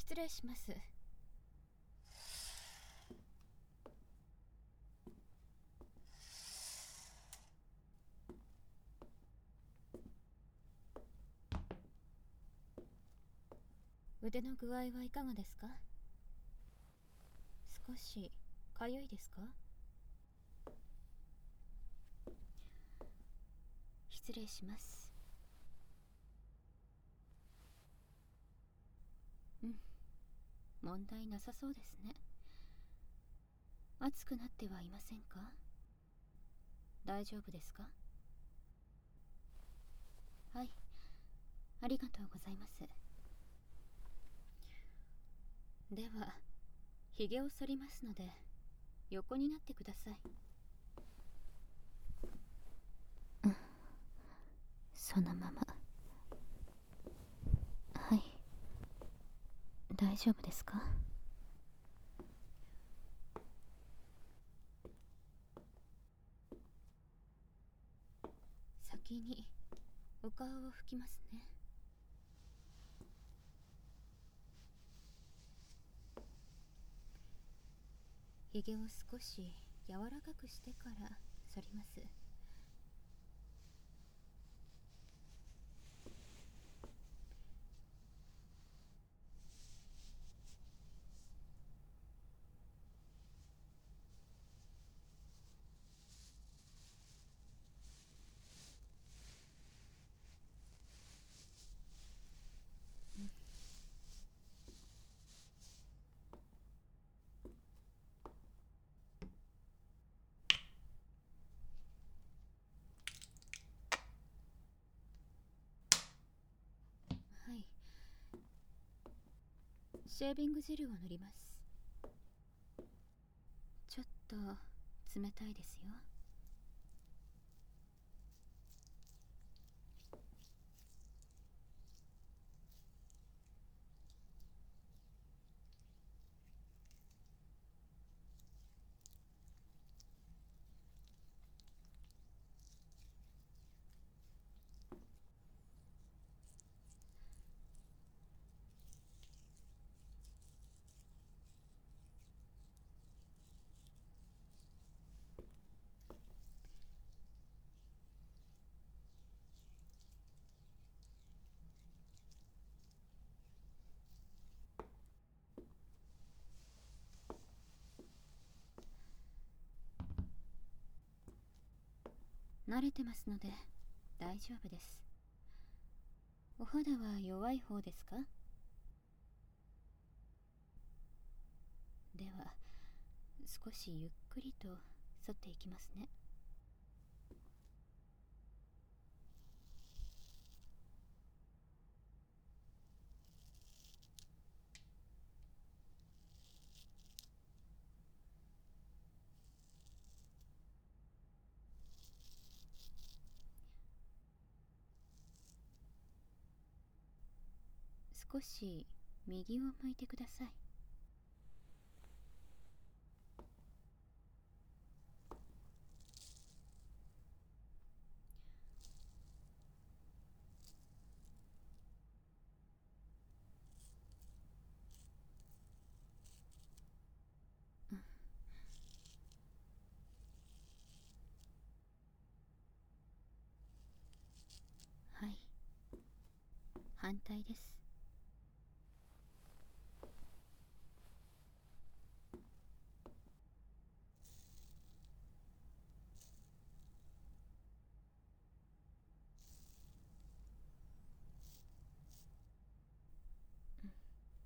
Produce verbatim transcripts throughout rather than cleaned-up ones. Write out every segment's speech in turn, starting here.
失礼します。腕の具合はいかがですか？少しかゆいですか？失礼します。うん、問題なさそうですね。熱くなってはいませんか？大丈夫ですか？はい、ありがとうございます。では、ひげを剃りますので、横になってください。うん、そのまま。はい、大丈夫ですか？先にお顔を拭きますね。ひげを少し柔らかくしてから剃ります。はい、シェービングジェルを塗ります。ちょっと冷たいですよ。慣れてますので大丈夫です。お肌は弱い方ですか？では少しゆっくりと剃っていきますね。少し右を向いてください。うん、はい、反対です。うん、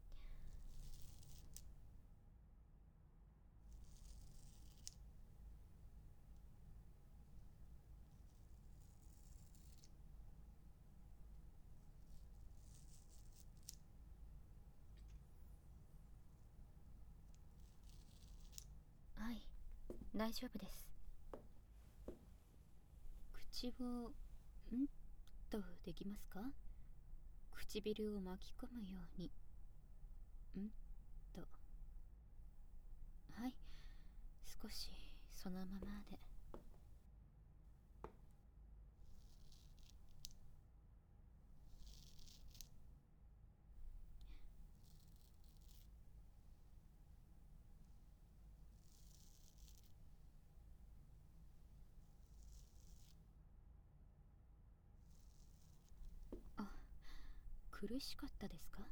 はい、大丈夫です。口をんとできますか？唇を巻き込むようにんと。はい、少しそのままで。 苦しかったですか？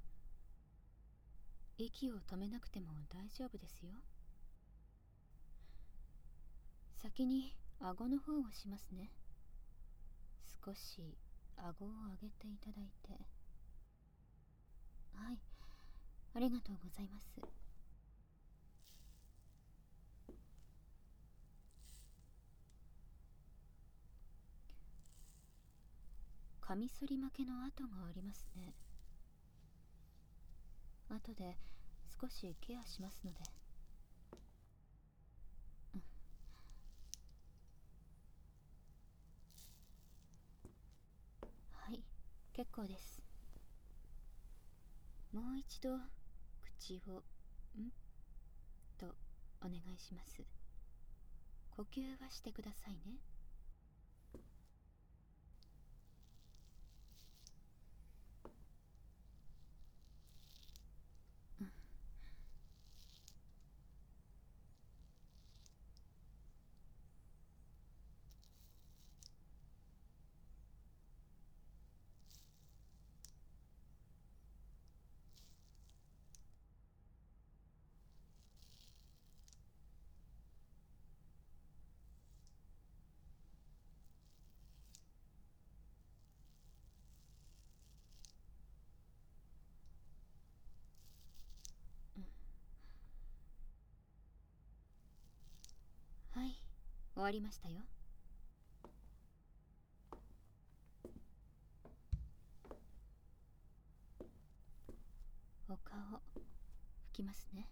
息を止めなくても大丈夫ですよ。先に顎の方をしますね。少し顎を上げていただいて。はい、ありがとうございます。カミソリ負けの跡がありますね。後で少しケアしますので。うん、はい、結構です。もう一度口をんとお願いします。呼吸はしてくださいね。うん、うん、はい、終わりましたよ。お顔拭きますね。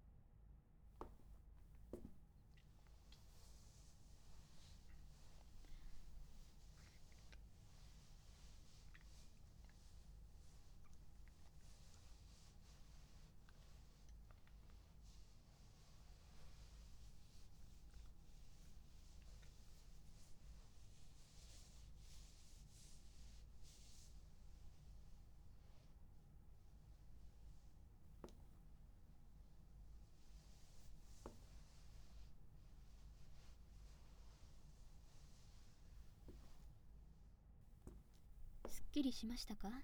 すっきりしましたか？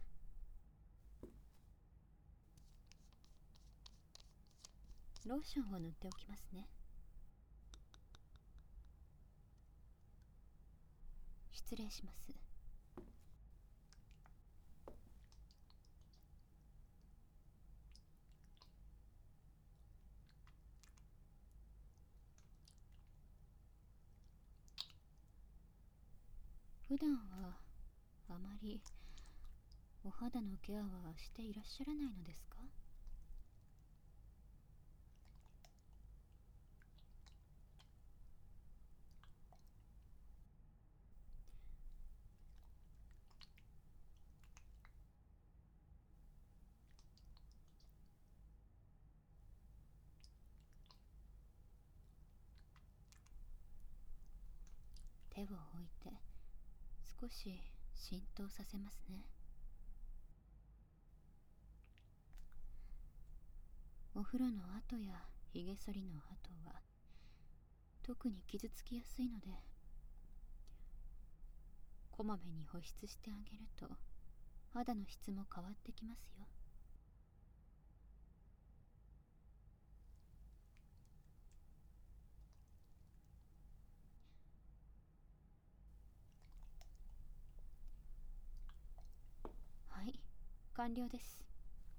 ローションを塗っておきますね。失礼します。普段はあまりお肌のケアはしていらっしゃらないのですか？手を置いて少し浸透させますね。お風呂の後やひげ剃りの後は特に傷つきやすいので、こまめに保湿してあげると肌の質も変わってきますよ。はい、完了です。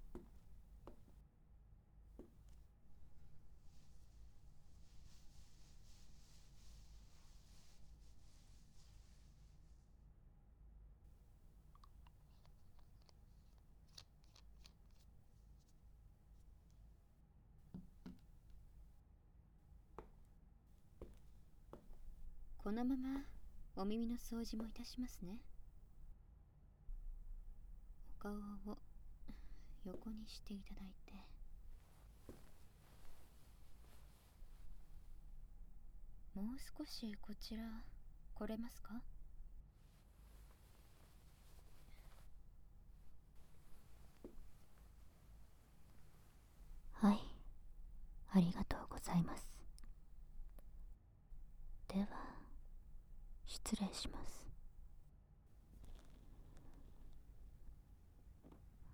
このままお耳の掃除もいたしますね。お顔を横にしていただいて。もう少しこちら来れますか？はい、ありがとうございます。では失礼します。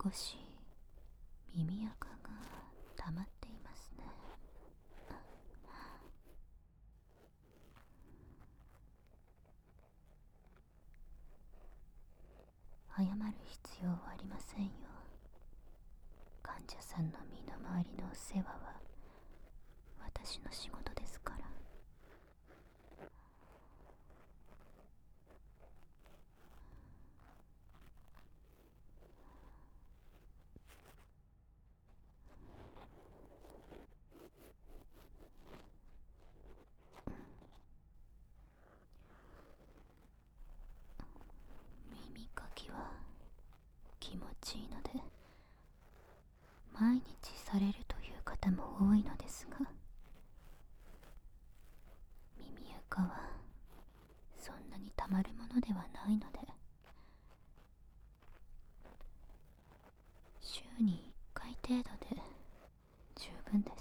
少し耳垢が溜まっていますね。謝る必要はありませんよ。患者さんの身の回りのお世話は私の仕事ですから。耳かきは気持ちいいので毎日されるという方も多いのですが、耳垢はそんなにたまるものではないので、週にいっかい程度で十分です。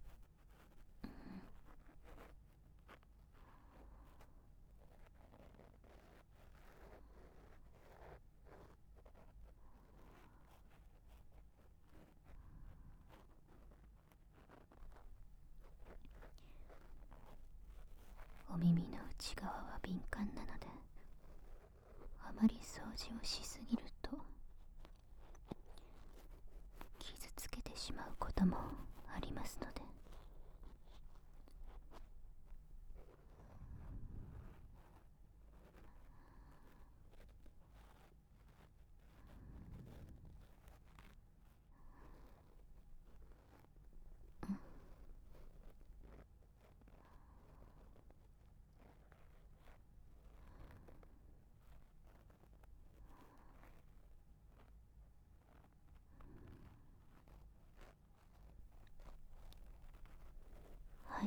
お耳の内側は敏感なので、あまり掃除をしすぎると傷つけてしまうこともありますので。はい、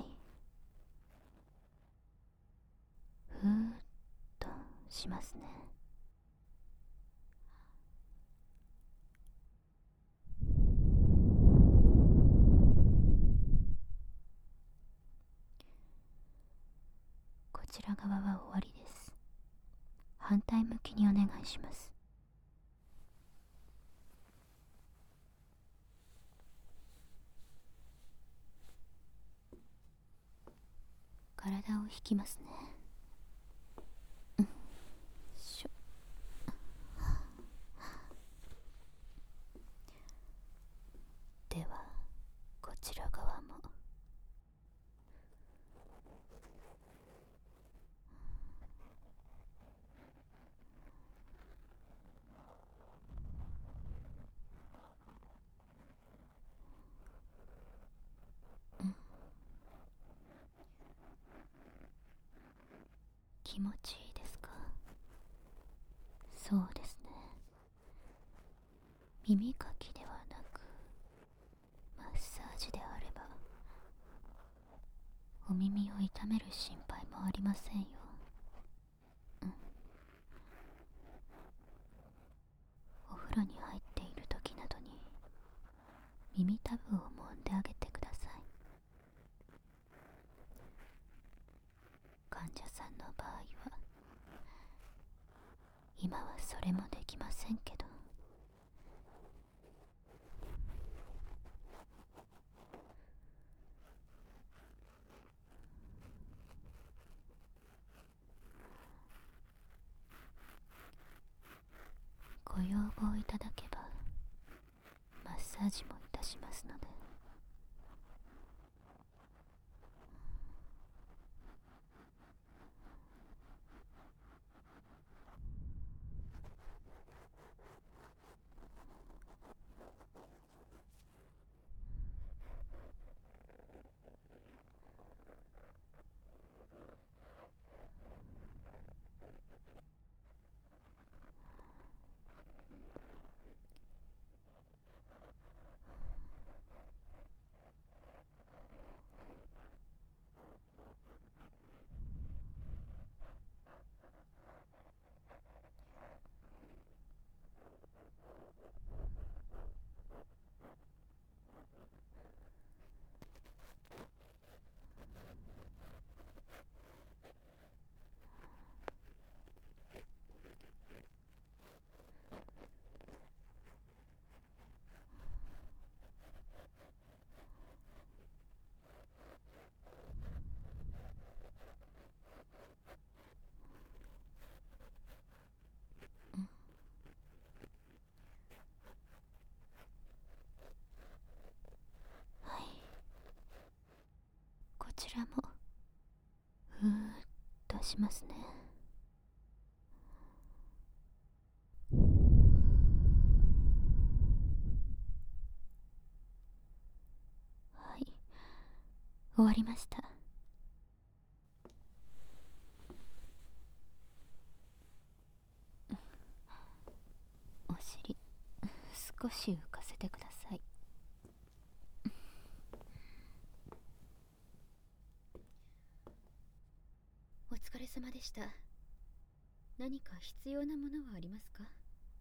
ふーっとしますね。こちら側は終わりです。反対向きにお願いします。体を引きますね。うん、しょ。ではこちら側も。うん、気持ちいいですか？そうですね。耳かきではなくマッサージであればお耳を痛める心配もありませんよ。うん、お風呂に入っている時などに耳たぶを揉んであげてください。患者さんの場合は今はそれもできませんけど。ご要望いただけばマッサージもいたしますので。 ちらもふーっとしますね。はい、終わりました。お尻少し浮かせてください。お疲れ様でした。何か必要なものはありますか？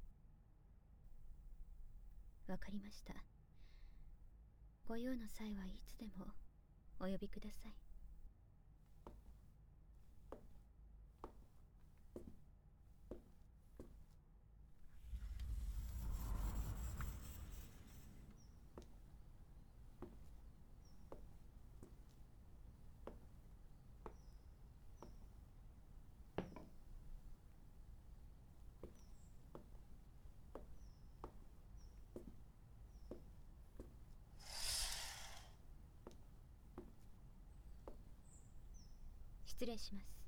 わかりました。ご用の際はいつでもお呼びください。失礼します。